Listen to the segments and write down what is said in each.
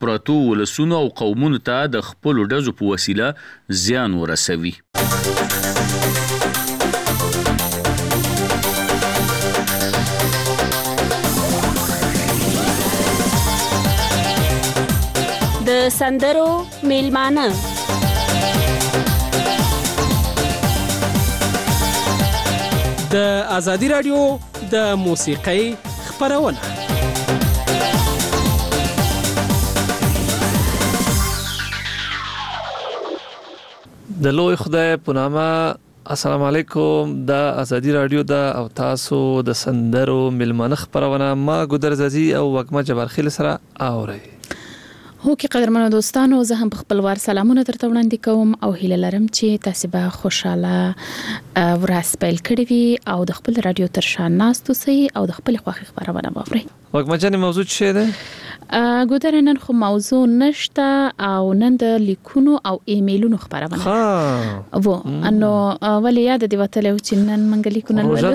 پرتو ولسونو او قومونو ته د خپلو ډزو په وسیله زیان ورسوي. د سندرو میلمانه د آزادی رادیو د موسیقۍ خپرونه. د لوی خدای په نامه السلام علیکم. د آزادی رادیو د او تاسو د سندرو میلمانه خپرونه ما ګودر زازي او وګما جبارخیل سره اوري. هو کې قدرمنو دوستانو، زه هم په خپلوار سلامونه درته وړاندې کوم او هیله لرم چې تاسو به خوشاله ورځ پیل کړئ وي او د خپل رادیو تر شا ناست اوسئ او د خپل خوښي خبرونه واورئ. وګما جان، موضوع څه ده؟ ګودر نن خو موضوع نشته او نن د لیکونو او ایمیلونو خبرونه. وو انو ولې یاد دی وتلو چې نن منګ لیکونه ولر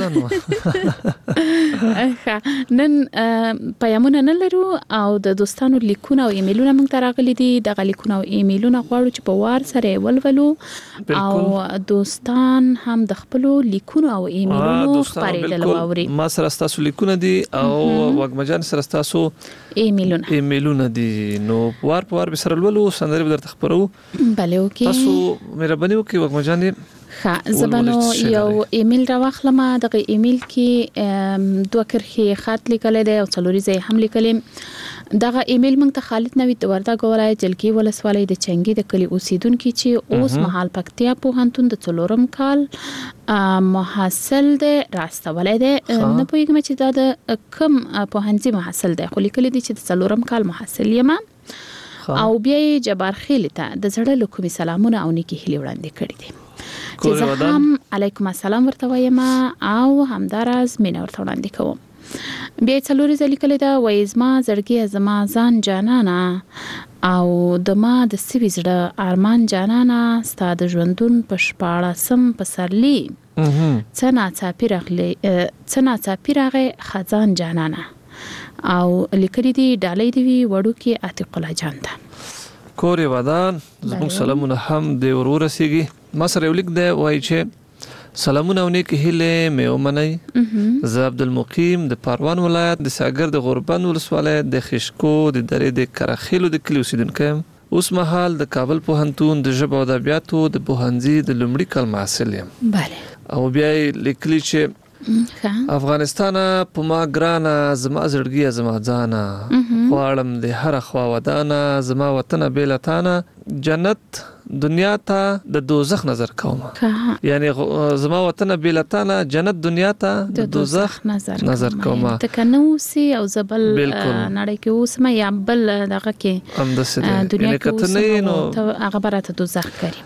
نن پیغامونه نه لرو او د دوستانو لیکونه او ایمیلونه موږ ته راغلي دي. د لیکونه او ایمیلونه غواړو چې په وار سره ولولو او دوستان هم د خپل لیکونو او ایمیلونو خبرېدل واوري. ما سره تاسو لیکونه دي او وګما جان سره تاسو ایمیلونه دي، نو وار په وار به سره ولولو، سندرې به درته خبرو. بله اوکې، تاسو مهرباني وکړئ وګما جان. زبانو یو ایمیل راوخلم. دغه ایمیل کې 2 کرښې خط لیکل دي او 4 ځای هم لیکل. دغه ایمیل موږ ته خالد نوید د وردګ ولایت جلکی ولسوالۍ د چنګي د کلی اوسیدونکو چې اوس مهال پکتیا پوهنتون د 4م کال محصل دی راستولای دی. نه پوهیږم چې دا د کوم پوهنځي محصل دی، خو لیکل دي چې د 4م کال محصل یم. او بیا جبارخیل ته د زړه له کومې سلامونه او نیکی هیلې وړاندې کړې دي چې زه هم علیکم السلام ورته وایم او همداراز مینه ورته وړاندې کوم. بیا 4 ځله لیکل دا وایي زما زړګي زما ځان جانانه او د ما د سوي زړه ارمان جانانه ستا د ژوندون په 14 پسرلی څنا څاپی راغی خزان جانانه. او لیکلي دي ډالۍ دی وړو کې عتیق الله جان ته کور ودان. زموږ سلامونه هم د ورورسیږي. ما سره یو لیک دی وایي چې سلامونه او نیک هیله مې ومنئ. زه عبدالمقیم د پروان ولایت د ساګر د غوربند ولسوالۍ د خشکو د درې د کرخیلو د کلی اوسیدونکی یم. اوس مهال د کابل پوهنتون د ژبو او ادبیاتو د پوهنځي د لومړي کال محصل یم. بله. او بیا لیکلي چې افغانستان په ما ګرانه زما زړګي زما ځانه غواړم د هر خوا ودانه زما وطن بیلتانه جنت دنیا ته د دوزخ نظر کوم. یعنی زما وطن بیلتانه جنت دنیا ته د دوزخ نظر کوم. تکنوسی او زبل نړۍ کې اوسمه یا بل دغه کې هم د دنیا کې اوسمه نو هغه برات دوزخ کوي.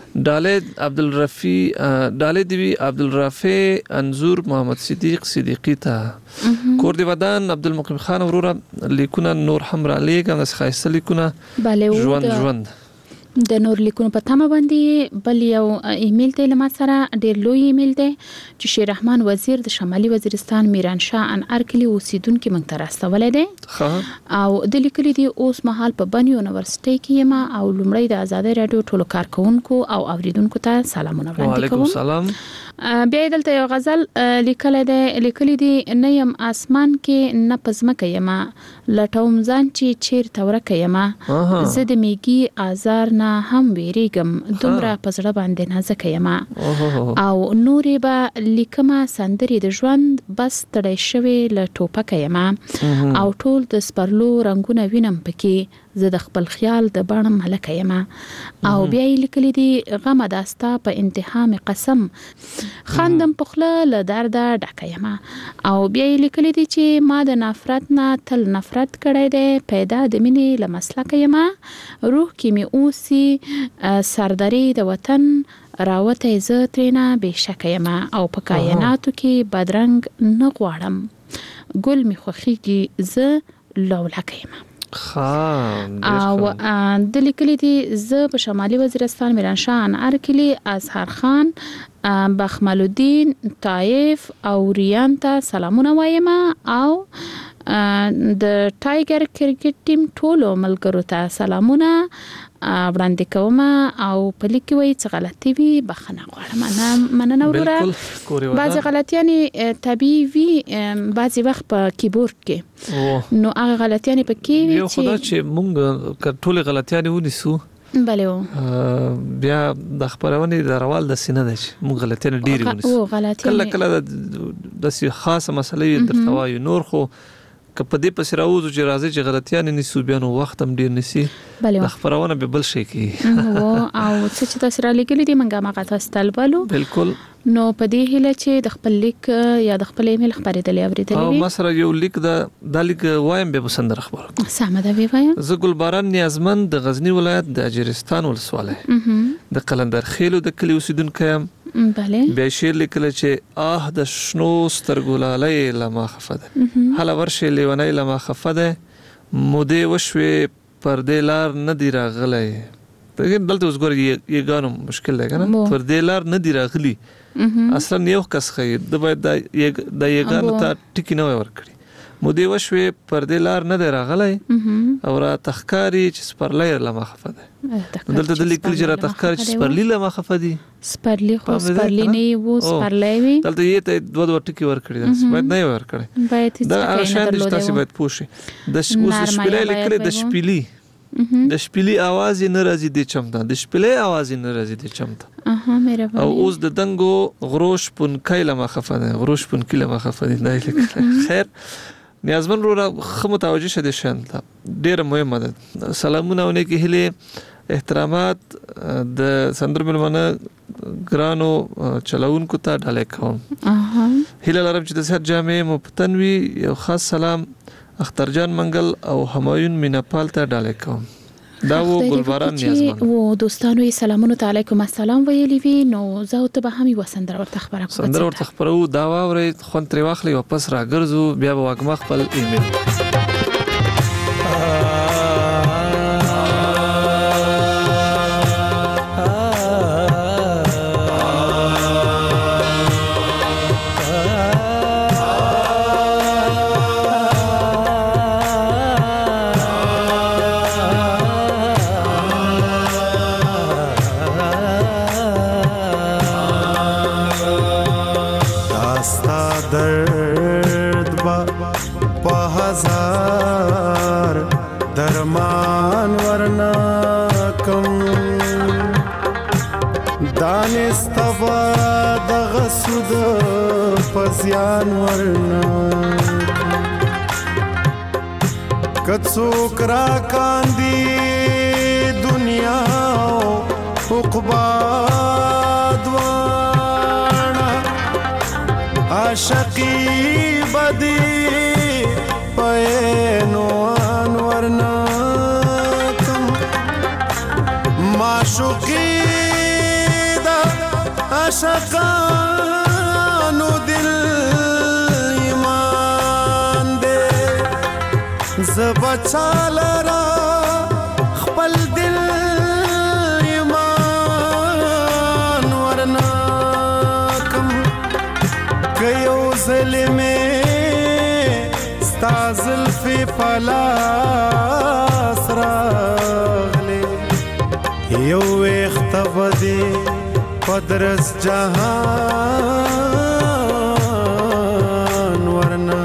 ډالې دی عبدالرفیع انزور محمد صدیق صدیقی ته کور دی ودان عبدالمقیم خان وروره لیکونه نور هم را لیکم د خایسته لیکونه ژوند د نور لیکونو په تمه باندې. بل یو ایمیل دی لما سره ډیر لوی ایمیل دی چې شیر رحمان وزیر د شمالي وزیرستان میرانشاه انار کلی اوسیدونکو موږ ته راستولی دی او د لیکلي دی اوس مهال په بن یونیورسيټي کې یم او لومړی د آزادۍ رادیو ټولو کارکونکو او اوریدونکو ته سلامونه وړاندې کوم. وعلیکم السلام. بیا دلته یو غزل لیکلی دی نه یم اسمان کې نه پزمکه یم لټوم ځان چې چیرته ورکه یم زه د میګي آزار نه هم ویریږم دومره په زړه باندې نازکه یم او نورې به لیکمه سندرې د ژوند بس تړی شوې له ټوپکه یم او ټول د سپرلو رنګونه وینم پکې زه د خپل خیال د بڼم هلکه یم. او بیا یې لیکلی دی غمه داستا په انتها مې قسم خندم په خوله له درده ډکه یم. او بیا یې لیکلی دی چې ما د نفرت نه تل نفرت کړی دی پیدا د مینې له مسلکه یم روح کې مې اوسي سردري د وطن راوته زه ترېنه بېشکه یم او په کایناتو کې بدرنګ نه غواړم ګل مې خوښیږي زه لولکه یم. او د لیکلي دي زه په شمالي وزیرستان میرانشاه انار کلی اظهر خان بخمل الدین طایف او ریان ته سلامونه وایم او د ټایګر کرکټ ټیم ټولو ملګرو ته سلامونه وړاندې کوم او په لیک وی څه غلطي وي بخښنه غواړم. مننه وروره. بعضی غلطیانې طبيعي وي، بعضی وخت په کیبورډ کې نو هغه غلطیانې پکې وي یو خدای چې مونږ ټول غلطیانې ونیسو بله بیا د خبرونې د روال د سینه ده چې مونږ غلطیانې ډېرې ونیسو. کله د خاصه مسلې درته وایو، نور خو که په دې پسې راوځو چې راځي چې غلطیانې نیسو بیا نو وخت هم ډېر نیسي، د خبرونه به بل شي کوي. او څه چې تاسو را لیکلي دي موږ هغه تاسو ته لولو. بالکل. نو په دې هیله چې د خپل لیک یا د خپل ایمیل خبرېدلې اوریدلې او مثلا یو لیک د لیک وایم به بسندر خبره سمه ده وی وایم. زه ګلباران نیازمند د غزنی ولایت د اجرستان ولسواله د قلندر خېلو د کلی اوسیدونکو یم. بله. بیا شعر لیکل چې د شنو سترګولالې لما خفده هله ورشه لیونی لما خفده مودې وشوي پردې لار نه دی راغلی. دلته اوس ګور یګانو مشکل دی کنه، پردې لار نه دی راغلی اصلا یو کس خیر د باید د یګانو ته ټکی نه ورکړي. مودې وشوي پردې لار نه دی راغلی او را تخکاری چې سپرلی لما خفده. دلته د لیکل چې را تخکاری چې سپرلی لما خفدي، سپرلی خو سپرلی نه وو سپرلی وي. دلته یې ته دوه ټکی ورکړي، باید نه ورکړي. باید دا هغه شان د تاسو باید پوښي د شپلې لیکل د شپلی د شپلی आवाज نه راځي د چمتا، د شپلې आवाज نه راځي د چمتا. مهرباني. او اوس د دنګو غروش پونکای لما خفده، غروش پونکی لما خفده نه لیکل. خیر نیازمن رو خو متوجه شده شان ډیر مهمه ده. سلامونه ونه کې هله احترامات د سندر ملمنه ګرانو چلاونکو ته ډالې کوم. هله لرم چې د صحت جامع مفتنوي یو خاص سلام اخترجان منګل او همایون میناپال ته ډالې کوم. دا و ګلباران نیازمن و دوستانو یې سلامونه علیکم السلام ویلی وی. نو زه ته به هم وسندر ورته خبره کوم. سندر ورته خبرو دا ووري خون تر واخلې واپس راګرځو بیا به واګم خپل ایمیل. درمان ورنا کم دانستوا دغسود پزیان ورنا کڅوک را کاندی دنیا عقبا دوانا عاشقی بدی پینو معشوقی دا عاشقانو دل ایمان دے زبچا لرا خپل دل ایمان ورنا کم کیو ظلمے ستا زلفی پلاس راغلے یو اختبدی پدرس جہان ورنا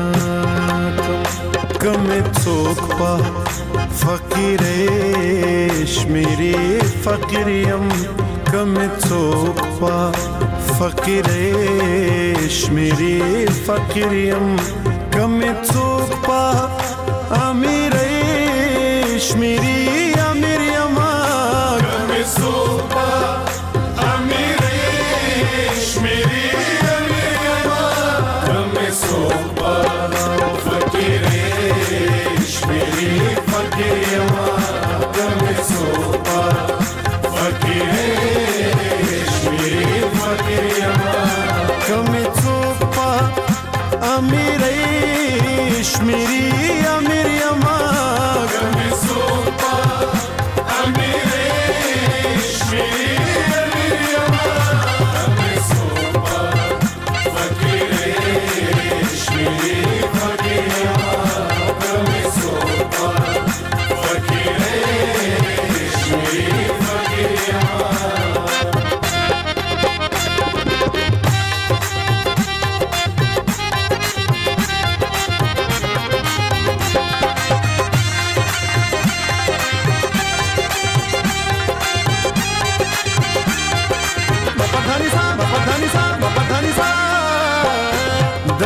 کم څوک پا فقیر شمیری فقیریم کم څوک پا فقیر شمیری فقیریم کم څوک پا امیر شمیری امیریم Sopa, amire, shmiri, amire, kame sopa, fakire, shmiri, fakire, kame sopa, fakire, shmiri, fakire, kame sopa, amire, shmiri, amire, kame sopa.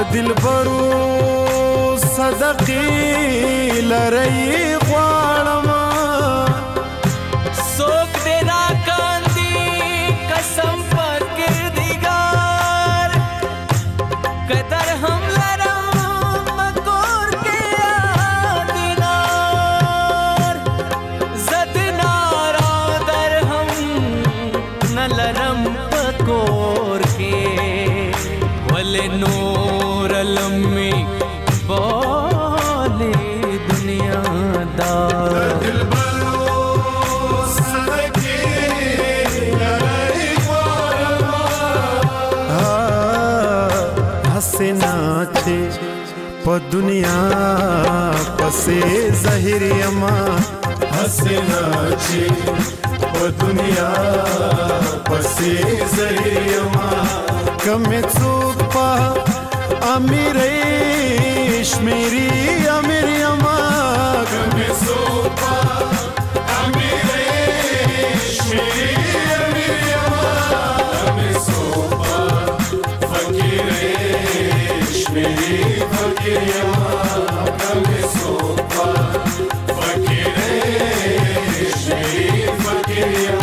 دلبرو صدقې لري غواړم څوک دې راکاندي قسم پر کردګار قدر هم لرم مکور کې دینار زد نارا در هم نه لرم پکور کې ول نور لمي بولې دنیا دار नाचे प दुनिया पसे ज़ाहिर यमा हंसे नाचे प दुनिया पसे ज़ाहिर यमा कमे चूक पा अमीरे मेरी अमीर यमा कमे चूक पा अमीरे मेरी अमीर यमा कमे चूक पा फकीरे मेरी फकीरिया कमे सोपा फकीरे मेरी फकीरिया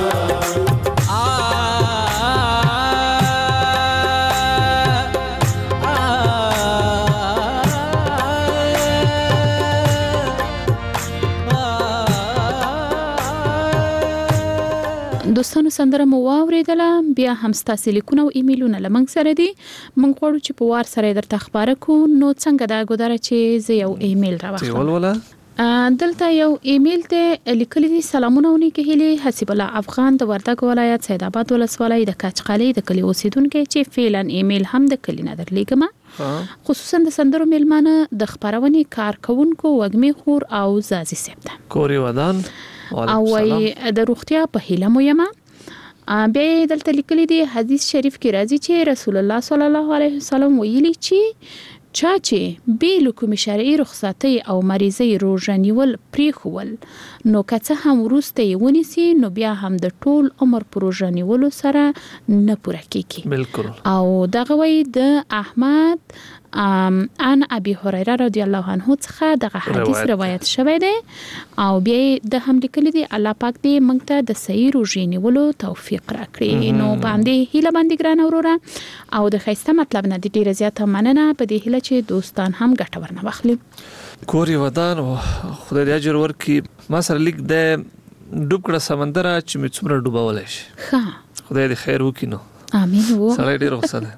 دوستانو سندره مو واوریدله بیا هم ستاسو لیکونه او ایمیلونه لمنګ سره دي مونږ غواړو چې په وار سره درته خبره کو نو څنګه دا ګودره چې زه یو ایمیل راوخم دلته یو ایمیل ته لیکلي دي سلامونه ونیکه هلي حسیب الله افغان د وردګ ولایت سید آباد ولسوالۍ د کاچقالي د کلی اوسیدونکو چې فعلا ایمیل هم د کلی نه درلیږم خصوصا د سندرو میلمانه د خبرونې کارکونکو وګمي خور او زازي سپته کوري ودان او د روغتیا په هیله مو یم بیا دلته لیکلي دي حدیث شریف کې راځي چې رسول الله صلی الله علیه وسلم ویلي چې چا چې بیل کوم شرعي رخصتي او مریضي روزه نیول پریخول نو که څه هم ورسته ونیسي نو بیا هم د ټول عمر پروژه نیولو سره نه پوره کیږي بالکل او دغه وی د احمد ان ابي هريره رضی الله عنه څخه دغه حدیث روایت شوی دی او بیا د هم لیکلي دي الله پاک دې موږ ته د صحیح روزه نیولو توفیق راکړي نو باندې هیله باندې ګران اورورا او د خیسته مطلب نه دي ډیره زیاته مننه په دې هیله چې دوستان هم ګټه ورنه واخلي کوري ودان خدای دې اجر ورکړي ما سره لیک د ډوب کړه سمندر چې مې څومره ډوبولای شي ها خدای دې خیر وکړي نو امين وو سره ډیر وساله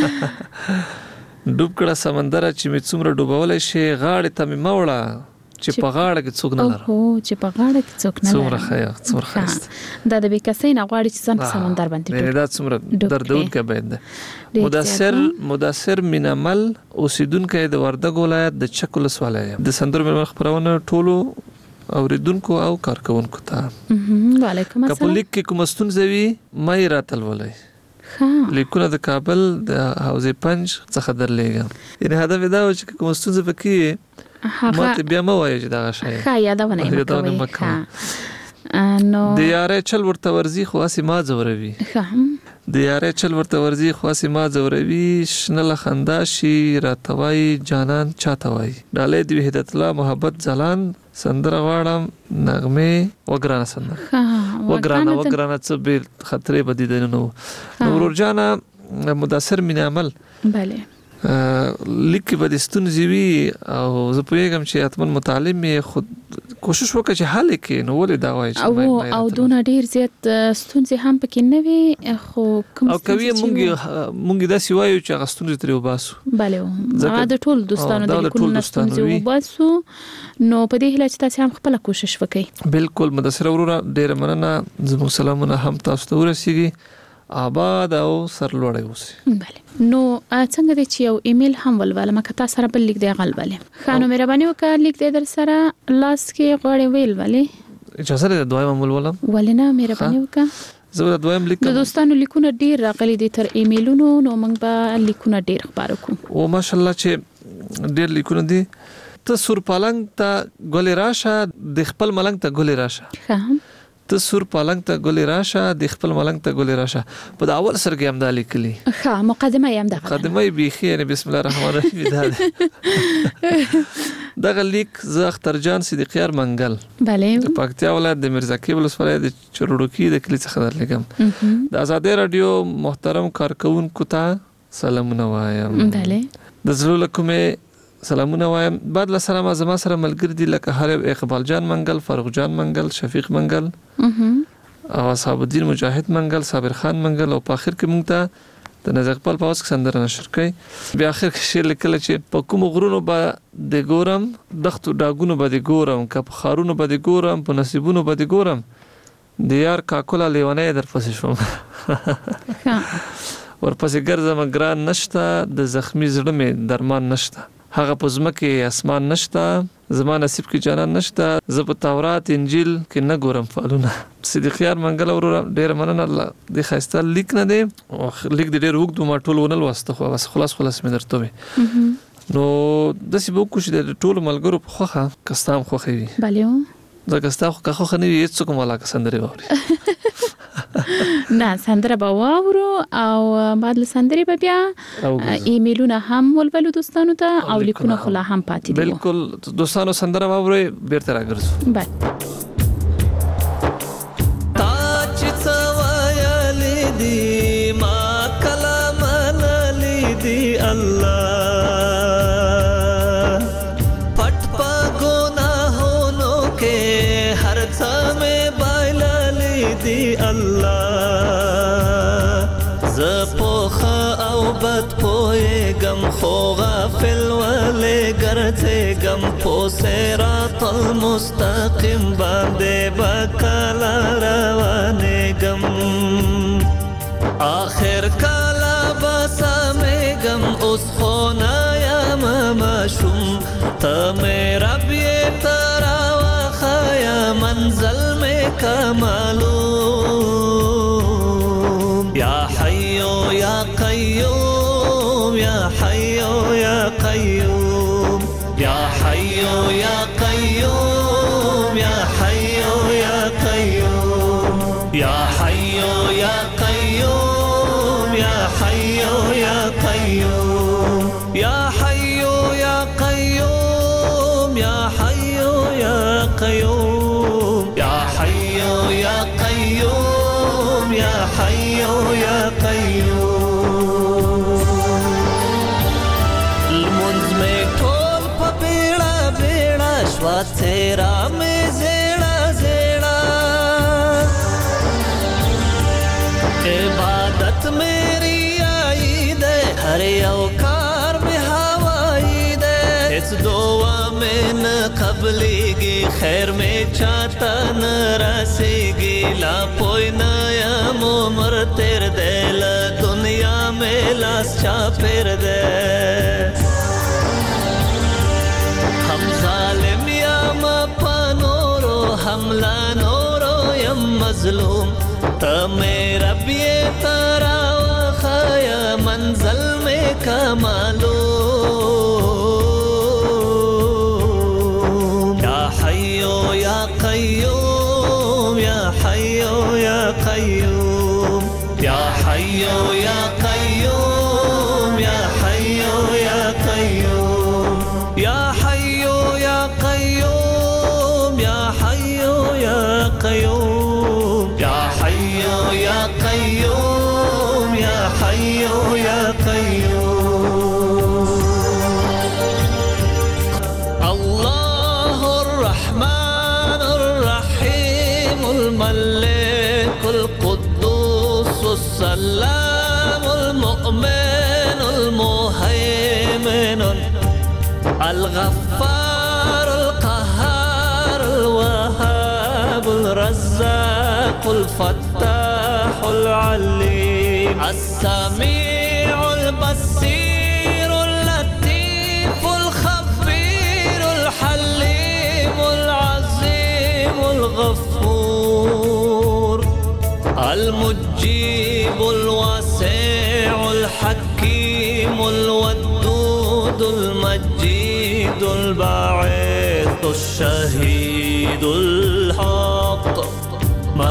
ډوب کړه سمندر چې مې څومره ډوبولای شي غاړه ته مې موړه چې په غاړه کې څوک نه لره او چې په غاړه کې څوک نه لره څومره خیر څومره خاص دا د بیکسین غواړي چې څنګه سمندر باندې نه دا څومره دردونکې باید مدثر مینمل اوسیدونکو د وردګ ولایت د چک ولسوالۍ د سندرو مې خبرونه ټولو اوریدونکو او کارکونکو ته وعلیکم السلام کپلیک کې کوم ستونزوي مې راتل ولای لیکونه د کابل د حوزه پنج څخه درلېږم یعنی هدف دا و چې کوم ستونزه پکې ماته بیا مو وایي چې دا شای ښه یادونه کوي نو د یاره چل ورته ورزي خاصه ما زوروي د یاره چل ورته ورزي خاصه ما زوروي شنل خنداشي راتوي جانان چاتوي ډالې د وحدت الله محبت زلان سندره واړم نغمه وګرانه سندره وګرانه څه به خطرې بدیدنه نو ورجانا مدثر من عمل bale لیک به د ستونزې وي او زه پوهیږم چې اتمن متعلم خود کوشش وکړي چې حل کړي نو ولې دا وایي او دونه ډیر زیات ستونزې هم پکې نه وي خو کوم او کوي مونږ دا سی وایو چې هغه ستونزې ترې وباسو bale دا د ټول دوستانو د لیکونو ستونزې وباسو نو په دې هیله چې تاسو هم خپل کوشش وکړئ بالکل مدثر وروره ډیر مننه زموږ سلامونه هم تاسو ته ورسیږي آباد او سرلوړی اوسئ bale نو څنګه دې چې یو ایمیل هم ولوله مکه تاسو سره بل لیک دی غلبله خانو مهرباني وکړه لیک دې در سره لاس کې غوړې ویل ولې اجازه ده دویم ولولم ولنه مهرباني وکړه زه دویم لیک د دوستانو لیکونه ډیر راغلي دي تر ایمیلونو نو موږ به لیکونه ډیر خبرو کوو او ماشاءالله چې ډیر لیکونه دي ته سور پالنګ ته ګولې راشه د خپل ملنګ ته ګولې راشه ته سور پالنګ ته ګلې راشه د خپل ملنګ ته ګلې راشه په د اول سر کې هم دا لیکلي ښه مقدمه یې هم دغه مقدمه یې بیخي یعنی بسم الله الرحمن الرحیم دا دغه لیک زه اختر جان صدیقیار منګل بله د پکتیا ولایت د میرزاکیب ولسوالۍ د چروډوکی د کلی څخه درلګم د آزادۍ رادیو محترم کارکونکو ته سلامونه وایم بله د زړه کومه سلامونه وایم بعد له سلام زما سره ملګری دي لکه هر اقبال جان منګل فاروق جان منګل شفیق منګل او صاحب الدین مجاهد منګل صابر خان منګل او په اخر کې مونږ ته د نزغپال په اوس کې سندره نشر کړي بیا اخر کې شعر لیکل چې په کوم غرونو به د ګورم دختو ډاګونو به د ګورم کپ خارونو به د ګورم په نصیبونو به د ګورم د یار کاکولا لیوانه در پسې شوم ورپسې ګرځم ګران نشته د زخمی زړه مې درمان نشته هغه په ځمکه اسمان نشته زما نصیب کې جانان نشته زه په تورات انجیل کې نه ګورم فالونه صدیقیار منګل ورور ډیر مننه د خاصه لیک نه دی لیک ډیر وګ دوه ټول ونل واسطه خو بس خلاص مې درته وي نو د سی بو کوشش د ټول ملګرو په خوخه کستام خوخه وي بله دا کستا خوخه نه وي هیڅ کوم علاقه سندري ووري نه سندره به واورو او بعد له سندري به بیا ایمیلونه هم ولولو دوستانو ته او لیکونه خلا هم پاتې دي بالکل دوستانو سندره واوري بیرته راګرځو بله تاج څوایلی دی ما کلام لیدي الله بد پویگم خو غافل ولی گرتگم پو صراط المستقیم باندې بکلا روانگم آخر کلا بسامگم اس خونایم مشوم تا میرا بیترا و خیا منزل میں کمالوم یا حیو یا قیوم یا حیو یا قیوم یا حیو یا قیوم یا حیو یا قیوم یا حیو یا قیوم یا حیو یا قیوم یا حیو یا قیوم یا حیو یا قیوم یا حیو یا قیوم یا حیو یا قیوم المنز میں ٹول پا بیڑا بیڑا شوا تیرا میں زیڑا زیڑا عبادت میری آئی دے ہر اوکار میں ہوائی دے اس دعا میں نہ قبلی گی خیر میں چاہتا نہ رسی گی لا پوئی نیا عمر تیر دے لا دنیا میں لاس چا پھر دے ہم ظالم یا مپا نورو ہم لا نورو یم مظلوم تا میرا بیے تارا وخایا منزل میں کمالوم یا حیو یا قیوم یا حیو یا قیوم یا حیو یا قیوم یا حیو یا قیوم یا حیو یا قیوم یا حیو یا قیوم یا حیو یا قیوم یا حیو یا قیوم اللہ الرحمن الرحیم الملک القدوس السلام المؤمن المهيمن الغفار القهار الوهاب الرزاق الفتاح العليم السميع البصير اللطيف الخبير الحليم العظيم الغفور المجيب الواسع الحكيم الودود المجيد الباعث الشهيد الحق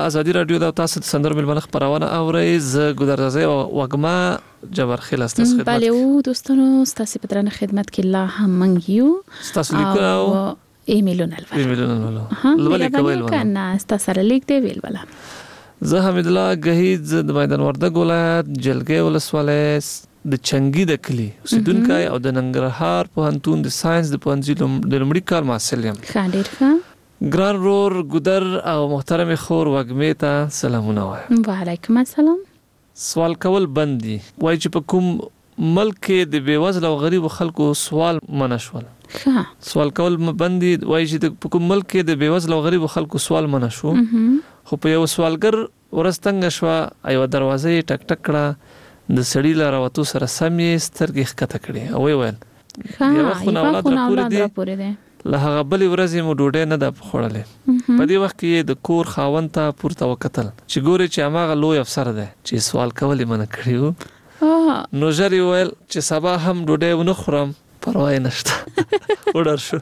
ازادي رادیو د تاسو د سندرو ملمنه خبرونه اورئ. ز ګذرځي وګما جبر خلاص تاسو خدمت. بله او دوستانو تاسو په درنه خدمت کې لا هم منګیو تاسو لیکو ایمیلونه لولې کول کنه تاسو سره لیک دی ویل ولا. زه حمید الله گهیز د میدان وردګ ولایت جلګې ولسوالۍ د چنګي د کلی اوسیدونکو او د ننګرهار پوهنتون د ساينس د پوهنځي د لومړي کال محصل یم. خاطر ښه ګران رور ګدر او محترم خور وګمې ته سلامونه وایم. وعلیکم السلام. سوال کول بندي وای چې په کوم ملک کې د بیوزل او غریب خلکو سوال منشول. ښه سوال کول بندي وای چې په کوم ملک کې د بیوزل او غریب خلکو سوال منشو. خو په یو سوالګر ورستنګ شو ایو دروازه ټک ټک کړه د سړی لاره وته سره سمې سترګې ښکته کړې او ویل یو خو اولاد را پورې دي له هغه بلې ورځې مو ډوډۍ نه ده خوړلې. په دې وخت کې د کور خاوند ته پورته وکتل چې ګوري چې هغه لوی افسر دی چې سوال کول یې منع کړی. نو ژر ویل چې سبا هم ډوډۍ ونه خورم پروا نشته. وډر شو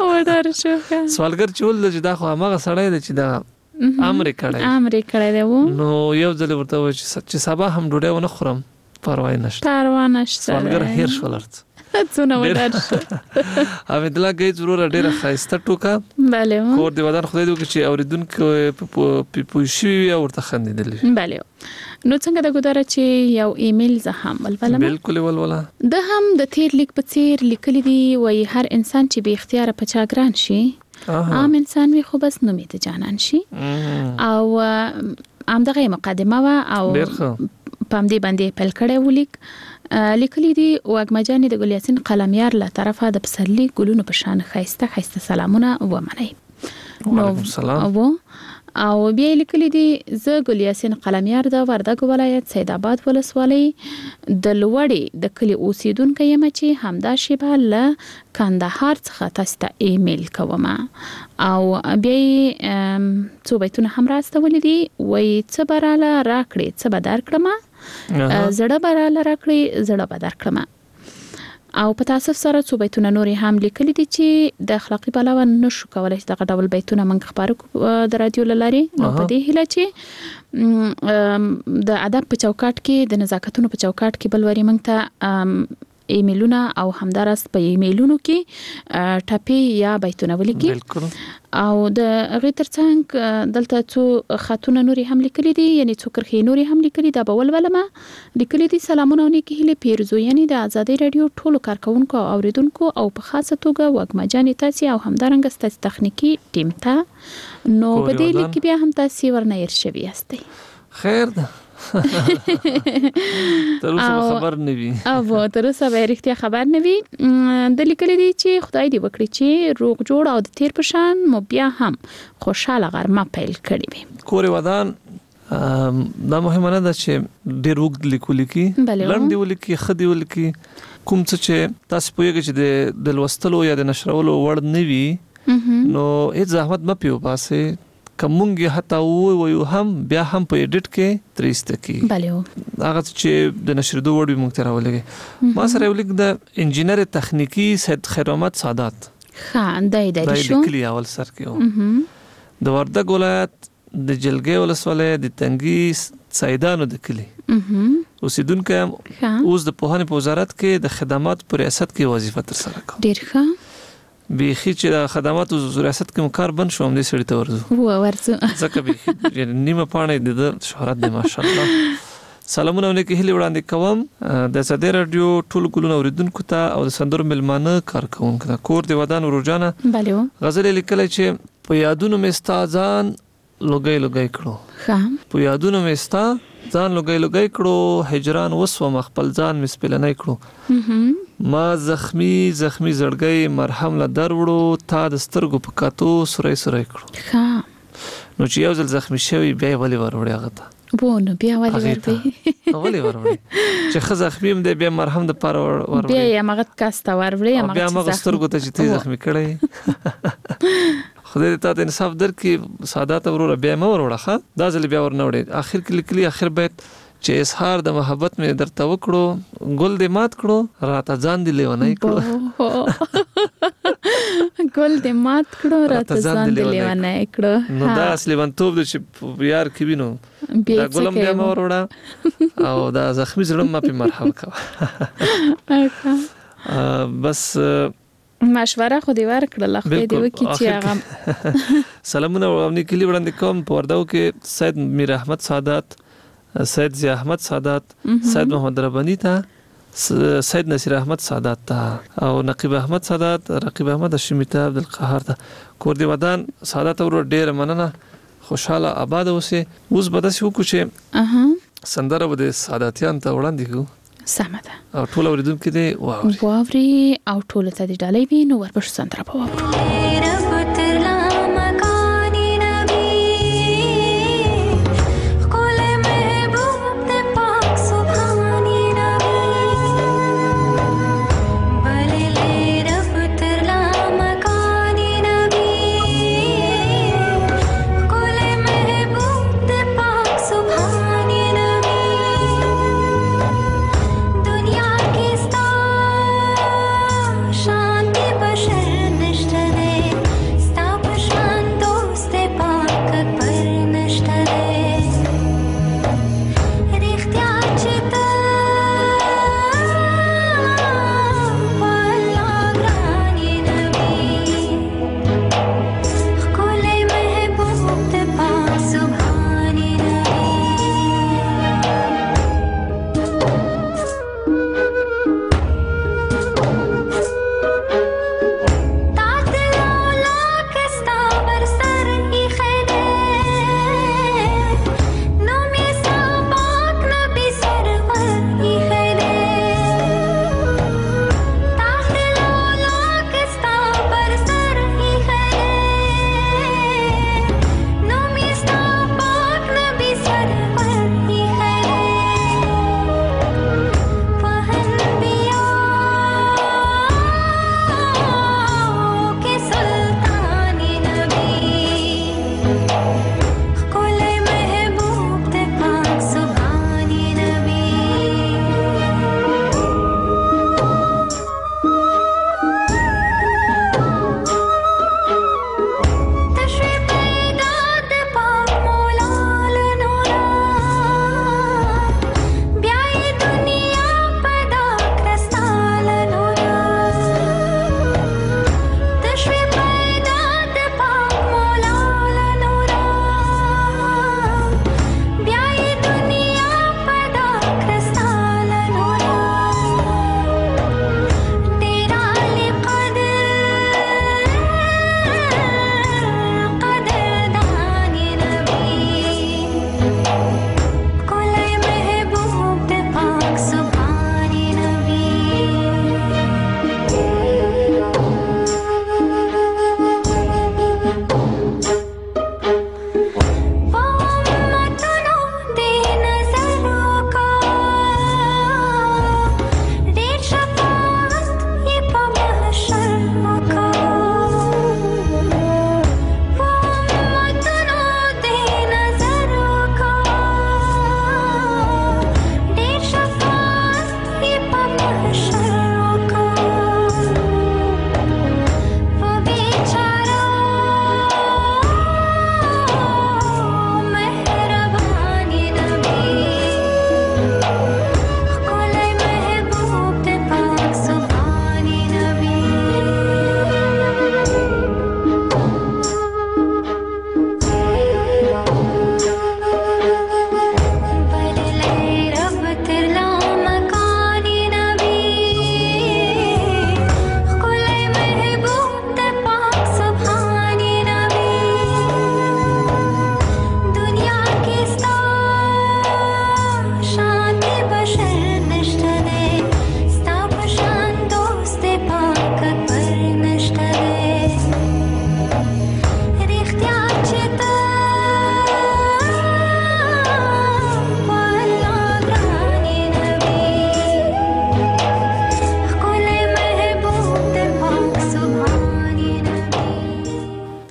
سوالګر چې ول چې دا خو هغه سړی دی چې دا امر کړی دی. نو یو ځل ورته و چې سبا هم ډوډۍ ونه خورم پروا نشته. سوالګر هیر شو لرت څونه ودار شو. حمید الله گئی ضرور ډیره خاصه ټوکا. بله کور دی ودان خدای دې چې اوریدونکو پوښي او ورته خندیدل. بله نو څنګه د ګداره چې یو ایمیل زه هم ولولم. بالکل ولولا. د هم د تیر لیک په څیر لیکل دي وای هر انسان چې به اختیار په چاګران شي عام انسان وي خو بس نومې ته جانان شي. او ام دغه مقدمه وا او پام دې باندې پل کړه ولیک لیکلي دي واګمجانې د ګل یاسین قلمیار له طرفه د پسرلی ګلونو په شان خاصه سلامونه ومنئ. وعلیکم السلام. او بیا لیکلي دي زه ګل یاسین قلمیار د وردګ ولایت سید آباد ولسوالۍ د لوړې د کلی اوسیدونکو یم چې همدا شیبه له کندهار څخه تاسو ته ایمیل کوم. او بیا څو بیتونه هم راستولې دي وای څه براله راکړې څه به درکړم زړه براله راکړې زړه به درکړم. او په تاسو سره څو بیتونه نوري هم لیکلي دي چې د اخلاقی بلاوه نشو کولای چې دغه ډول بیتونه موږ خبرو د رادیو لاري. نو په دې هیله چې د ادب په چوکاټ کې د نزاکتونو په چوکاټ کې بل وری موږ ته ایمیلونه او همدارس په ایمیلونو کې ټاپي یا بیتونه ولیکي. او د غیر ترڅنګ دلته څو خاتونه نوري هم لیکلي دي یعنی څو کرخي نوري هم لیکلي دا بول ولما لیکلي دي سلامونه او نیکی هله پیرزو یعنی د ازادي رادیو ټولو کارکونکو او اوریدونکو او په خاصه توګه وګمجانې تاسو او همدارنګ تاسو تخنیکی ټیم ته. نو په دې لیک بیا هم تاسو ورنیر شوي یاستئ. خیر ده تروسه خبر نه وي او تروسه به رښتیا خبر نه وي. د لیکلي دي چې خدای دې وکړي چې روغ جوړ او د تیر په شان مو بیا هم خوشاله غرمه پیل کړي وي. کور ودان دا مهمه نه ده چې ډېر وګد لیکل کی لړندې ولیکي خدي ولیکي کوم څه چې تاسو پوهیږئ چې د لوستلو یا د نشرولو وړ نه وي نو هیڅ زحمت ما پیو پاسه کومږه حتی وایو هم بیا هم په ایډیټ کې تریسته کی. بله هغه چې د نشریدو وړ به مونږ ته راولګي. ما سره ولیک د انجینر تخنیکی سید خیر محمد سادات. ها دای شو د کلی اول سر کې د وردګ ولایت د جلګې ولسوالۍ د تنګي سیدانو د کلی اوسیدونکو اوس د پوهنې په وزارت کې د خدمات پر ریاست کې وظیفه تر سره کوي. ډیر ښه. بیخي چې د خدماتو ریاست کې مکار بن شوم دې سړی ته ورزو ځکه بیخي نیمه پاڼه د شهرت دی ماشاءالله. سلامونه ونکه هلي وړاندې کوم د ازادي رادیو ټول ګلونه اوریدونکو ته او د سندرو ملمانه کارکونکو ته کور دی ودان روزانه. بله غزل لیکل چې په یادونو مستا ځان لوګي کړو. ښه په یادونو مستا ځان لوګي کړو هجران وسو مخبل ځان مسپلنې کړو. ما زخمی زړګي مرهم لا دروړو تا د سترګو په کاتو سوري کړو. ښه نو چې یو ځل زخمی شوی بیا ولې وروړي هغه ته بونو بیا ولې وروړي چې خه زخمی هم دی بیا مرهم د پاره وروړي بیا یې مغت کاستا وروړي بیا مغت سترګو ته چې تی زخمی کړی. خدای دې تاسو انصاف درکړي سادات ورور بیا مې وروړه دا ځل بیا ورنوړي. اخر کې لیکلي اخر بیت چې اظهار د محبت مې درته وکړو ګل دې مات کړو راته ځان دې لیونی کړو. ګل دې مات کړو راته ځان دې لیوانه کړو. نو دا اصلي ونتوب د چې یار کې وینو دا ګلم بیا ما وروړه او دا زخمی زړه ما په مرهم کا. بس مشوره خو دې ورکړل خو دې وکي چې هغه سلامونه ورني کلی وړاندې کوم په ورداو کې سید میر احمد سادات، سید ضیاء احمد سادات، سید محمد ربانی ته، سید نصیر احمد سادات ته او نقیب احمد سادات، رقیب احمد هاشمی ته، عبدالقهار ته. کور دې ودان سادات ور ډیر مننه، خوشاله آباد اوسه. اوس به داسې وکړو چې سندره به د ساداتیان ته وړاندې کړو. سمه ده. او ټول اوریدونکو دې واوري او ټول ته دې ډالۍ وي نو ورپښ سندره به واورو. शांति बशर निष्ठ दे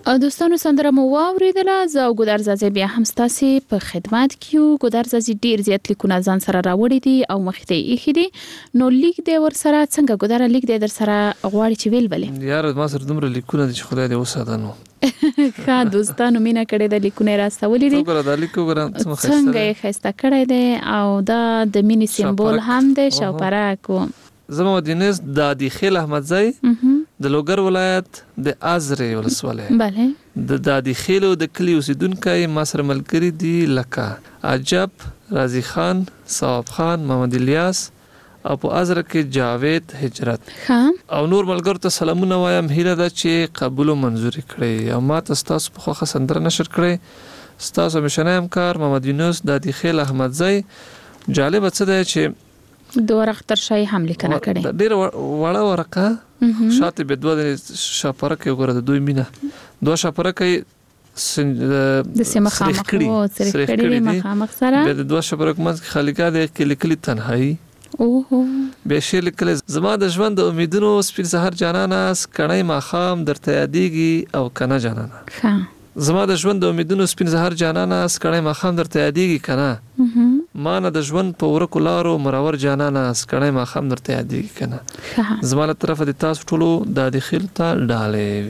دوستانو سندره مو واوریدله. زه او ګودر زازي بیا هم ستاسو په خدمت کې یو. ګودر زازي ډیر زیات لیکونه ځان سره راوړي دي او مخ ته یې خېدي. نو لیک دی ور سره څنګه ګودر لیک دی در سره غواړي چې ویل بلې؟ یار ما سره دومره لیکونه دي چې خدای دې وساتنو. ښه دوستانو مینا کړي د لیکونه راستولې دي. وګوره دا لیک وګوره څنګه یې خسته کړی دی او دا د مینی سمبول هم دی شاپراکو. زما دینس د دادخیل احمدزی د لوګر ولایت د ازری ولسوالۍ. بله. د دادخیل د کلی اوسیدونکو ما سره ملګری دي لکه عجب، رازی خان، ثواب خان، محمد الیاس او په ازره کې جاوید هجرت. او نور ملګرو ته سلامونه وایم. هیله ده چې قبول او منزوري کړئ او ما تاسو په خوخه سندره نشر کړئ. تاسو مشنه همکار محمد یونس د دادخیل احمدزی. جالب څه ده چې دوه اختر شای هم لیکنه کړي. ډیر وړه ورقه شاته به دوه شاپرکه وګوره د دوی مینا دوه شاپرکه د سیمه خامخ او سره کړي مخامخ سره د دوه شاپرکه مې خالیګه د کلی تنهایی. اوه به شیر لیکل زما د ژوند د امیدونو سپین سحر جانانا سکړای ما خام درته یادېږي او کنه جانانا. زما د ژوند د امیدونو سپین سحر جانانا سکړای ما خام درته یادېږي کنه. ما نه د ژوند په ورکو لارو مرور جانانا سکړای ما خام درته یادېږي کنه. زما له طرفه د تاسو ټولو د داخل ته ډالې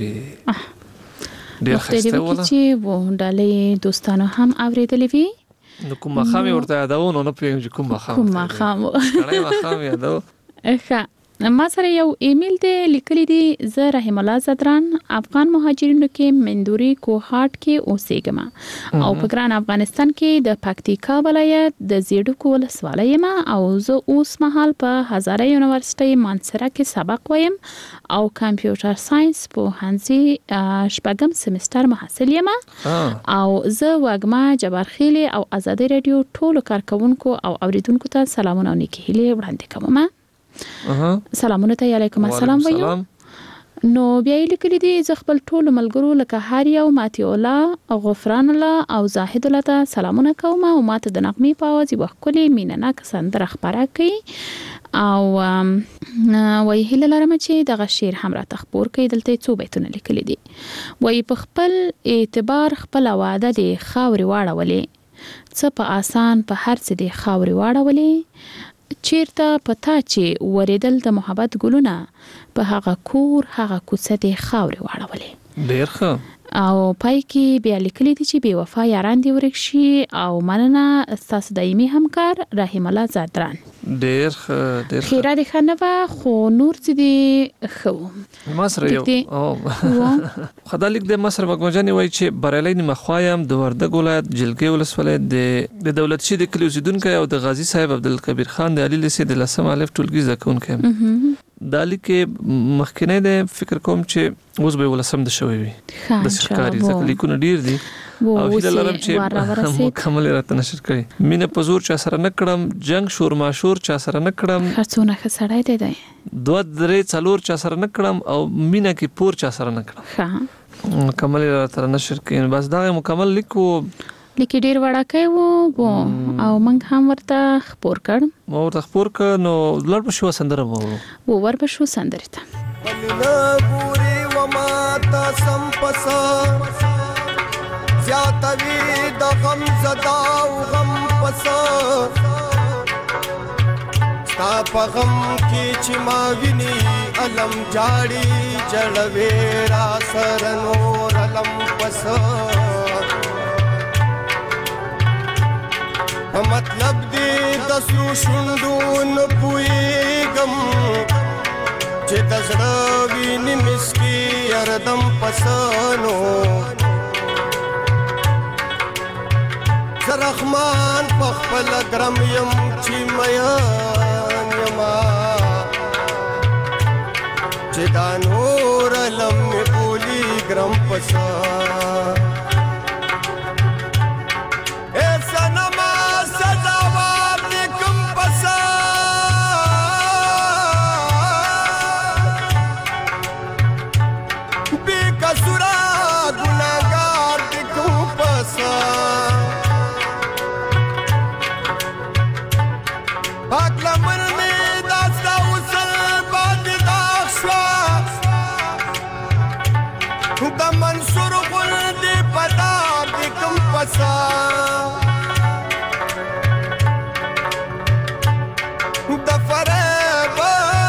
وي. ډیر خسته وله چې وو ډالې دوستانو هم اوریدلې وي. نو کوم خامي ورته یادو نو پیږم چې کوم خام سکړای ما خام یادو. ښه ما سره یو ایمیل دی لیکلی دی. زه رحیم الله زدران افغان مهاجرینو کې مندوري کوهاټ کې اوسېږم او په ګران افغانستان کې د پکتیکا ولایت د زیړکو ولسوالۍ یم او زه اوس مهال په هزاره یونیورسيټي مانسره کې سبق وایم او کمپیوټر ساينس په هنځي شپږم سمستر محصل یم او زه وګما جبارخیل او آزادي رادیو ټولو کارکونکو او اوریدونکو ته سلامونه او نیکی هیلې وړاندې کوم. سلامونه ته علیکم السلام وایو. نو بیا لیکلی دي زه خپل ټول ملګرو لکه هاریا او ماتی الله غفران الله او زاهد الله ته سلامونه کوم او ماته د نغمې په आवाज وکولې مینناک سندره خبره کوي او وای هله لرم چې دغه شعر هم را تخبور کوي. دلته څو بیتونه لیکلي دي. وای په خپل اعتبار خپل واده دي خاوري واړولې څه په آسان په هر څه دي خاوري واړولې چیرته پتا چې وریدل د محبت ګلونه په هغه کور هغه کوڅه دي خاوري واړولې. ډیر ښه. او پای کې بیا لیکلي دي چې بے وفا یاران دی ورک شي او مننه تاسو دایمي همکار رحیم الله زادران. ډیر ښه ډیر خیره دي خنه خو نور څه دي خو ما سره یو خدای لیک د مصر مګمجاني وای چې بریالي مخوایم د وردګ ولایت جلګي ولسوالۍ د دولت شي د کلی اوسیدونکو او د غازی صاحب عبدالکبیر خان د علي لسی د لسم الف ټولګي زکونکو. دا لیکه مخکنه د فکر کوم چې اوس به ولسم د شوی وي د سرکاري ځکه لیکونه ډیر دي او هیله لرم چې مکمل راته نشر کړي. مینه په زور چا سره نه کړم جنگ شور ماشور چا سره نه کړم خرڅونه خسړای دی دوه درې څلور چا سره نه کړم او مینه کې پور چا سره نه کړم. مکمل راته نشر کړي. بس دا مکمل لیکو لیکي ډیر وړاکې وو او موږ هم ورته خبر کړ. مو ورته خبر ک نو لړ په شو سندره وو ور په شو سندره ته بلنا و ما تا سم پسا زیاتوی د غم زدا او غم پسا ستا په غم کې چې ما ویني علم جاړي جړوي را سر نور علم پسا مطلب دې د سرو شوندو نه پويګم چې د زړه ویني مسکی اردم پسانو زرخمان په خپل ګرم يم چې میان یما چې دا نور لم بولی ګرم پسا د منصور غل دی پتا د کوم پسا د فریب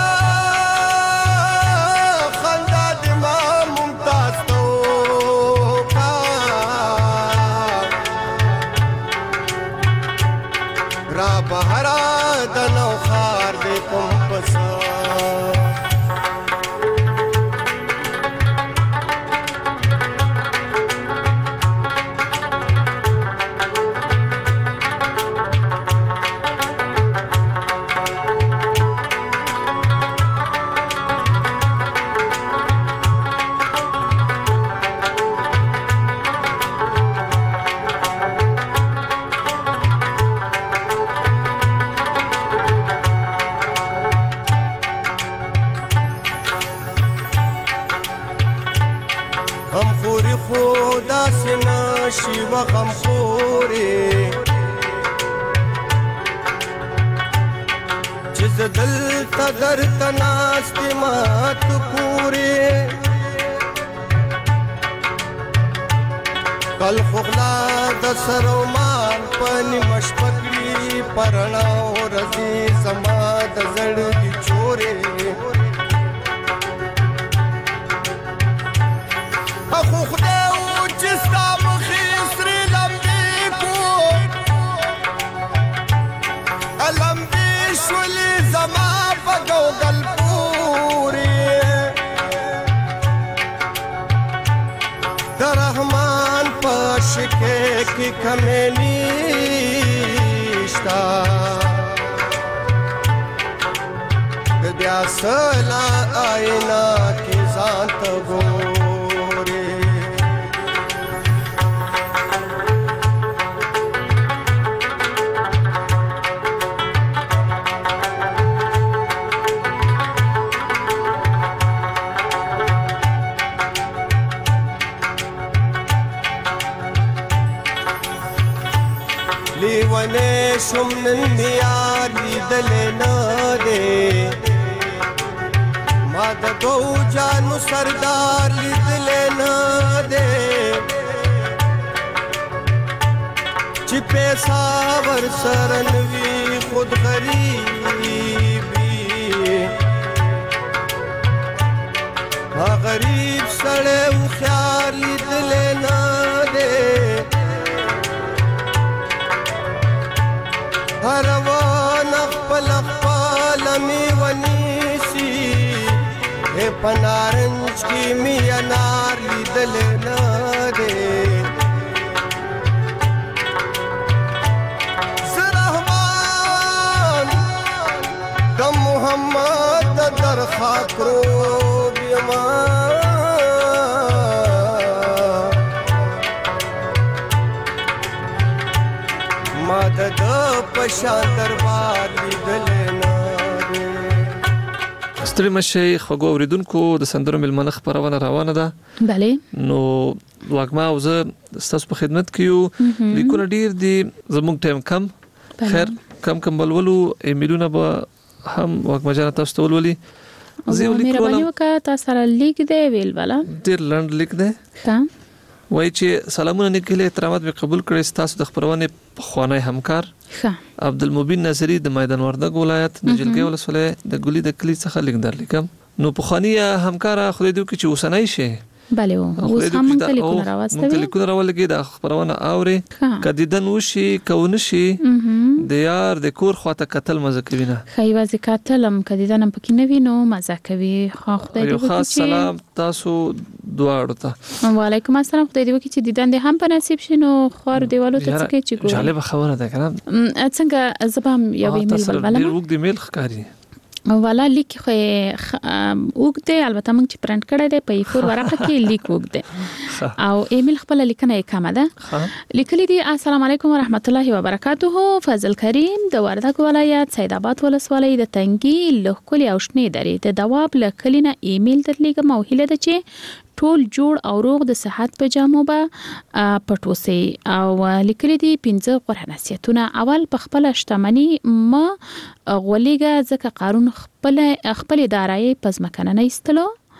خندا د ما ممتاز تو کا را بهرا د نو خار د کوم پسا شي وغم خوري چې دل تدر تناست مات پوري کل خلا د سرو مان پني مشپکي پرنا رزي سما د زړ دي چوري اخو خدای او جستا شولي زما پګو گل پوري د رحمان پاشکه کی کمنی شتا بیا سلا آئینا کی ذات ګوري لیوانه شم نن میار لیدل نه دے ما د دو جانو سردار لیدل نه دے چې پیسا ور سرن وی خود غریبی ما غریب سړی و خیال لیدل نه دے هروان خپل خپل می ونیسی اے پنارنج کی می انار لیدل نه دے زرحمان د محمد در خاطرو بیمان ما د پشان دربار لیدل نه ستړي مشي خوږو اوریدونکو د سندرو ملمنه خبرونه روانه ده بله نو واګما او زه تاسو په خدمت کې یو لیکونه ډیر دي زموږ ټایم کم خیر کم بلولو ایمیلونه به هم واګما جان تاسو ته ولولي زه مهرباني وکړه تاسو سره لیک دی ویل والا ډیر لند لیک دی وای چې سلامونه نکله احترامات به قبول کړئ تاسو د خبرونه خوانای همکار عبدالمبین ناصری د میدان وردګ ولایت د جلګې ولسوالۍ د ګولي د کلی څخه لیکدار لیکم نو په خاني همکار خو دې کې چې وسنای شي بله اوس هم کلیکونه راوستوي کلیکونه راولګي د خبرونه اوري کدیدن وشي کون شي د یار د کور خواته قتل مزه کوي نه خیوازه قتل هم کدیدن هم پکې نه وینو مزه کوي خو خدای دې وکړي خاص سلام تاسو دواړو ته وعلیکم السلام خدای دې وکړي چې دیدن دې هم په نصیب شینو خور دیوالو ته څه کې چې ګوري جالب خبره ده کنه څنګه زبام یو ایمیل ولولم ډیر وګ دی میل ښکاری والا لیک خو وګته البته موږ چې پرنټ کړی دی په فور ورقه کې لیک وګته او ایمیل خپل لیکنه یې کومه ده لیکلي دي السلام علیکم ورحمت الله وبرکاته فضل کریم د وردګ ولایت سید آباد ولسوالۍ د تنګي لوکلي او شنې درې د دواب لکلینه ایمیل درلیږم او هیله ده چې ټول جوړ او روغ د صحت په جامو به پټوسي او لیکلي دي 15 غوړه نصیحتونه اول په خپل شتمنۍ غولېګه ځکه قانون خپل دارایی پزمکنه نه ایستلو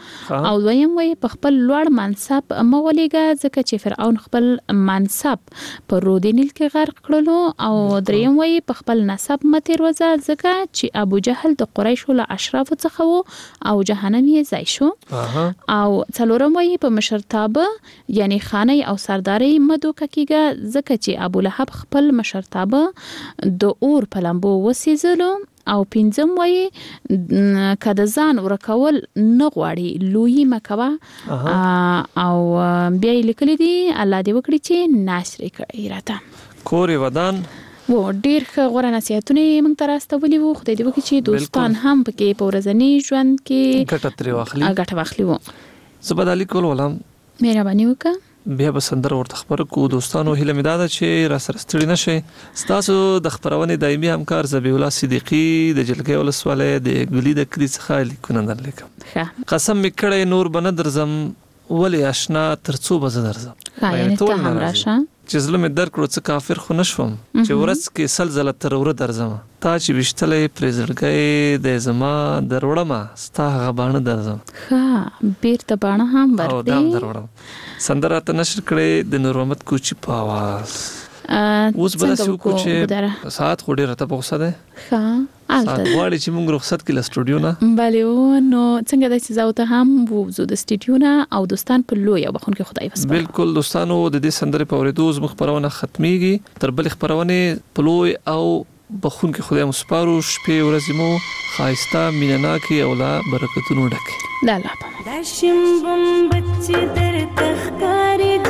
او دویم وایي په خپل لوړ منصب مولېګه ځکه چې فرعون خپل منصب په رود نیل کې غرق کړلو او دریم وایي په خپل نسب متیروزه ځکه چې ابو جهل د قریشو له اشراف څخه وو او جهنم یې ځای شو او څلورم وایي په مشرتابه یعنی خانه او سرداري مدوکه کېږي ځکه چې ابو لهب خپل مشرتابه د اور په لمبو وسیزلو او پنځم وایي کده ځان ورکول نه غواړي لوی مکوا او بیا لیکلي دي الله دې وکړي چې ناشري کړي راته کور ودان و ډیر ښه غوړه نصیحتونه موږ ته راستولي وو خدای دې وکړي چې دوستان هم پکې په ورځني ژوند کې ګټه واخلي وو زبدالي کول ولهم مهرباني وکړه بیا به سندره ورته خبر کو دوستانو هیله مې ده چې را سره ستړي نشئ ستاسو د خبرونې دایمي همکار ذبیح الله صدیقي د جلګۍ ولسوالۍ د ګلي د کلي څخه لیکونه درلیکم قسم مې کړی نور به نه درځم ولې آشنا ترڅو به زه درځم یعنی ته هم راشه چې زړه مې درک کړو څه کافر خو نشوم چې ورځ کې سلزله تر وره درځم تا چې وشتلې پرې زړګی د زما دروړم ستا هغه باڼه درځم ښه بیرته باڼه هم ورته او دام دروړم سندره ته نشر کړې د نور محمد کوچي په आवाज اوس بل څه کو چې ساعت خو ډېر ته پوښتنه ده ښه ساعت غواړي چې موږ رخصت کړو سټوډیو نه بله نو څنګه د سزاو ته هم وځو د سټوډیو نه او دوستان په لوی او بخون کې خدای وسپاره بالکل دوستانو د دې سندره په اورېدو زموږ خبرونه ختميږي تر بل خبرونه په لوی او بخون کې خدای مسپارو شپې ورځې مو خایسته مینناکي او لا برکتونو ډکه لا لا داشم بم بچ در تخکاری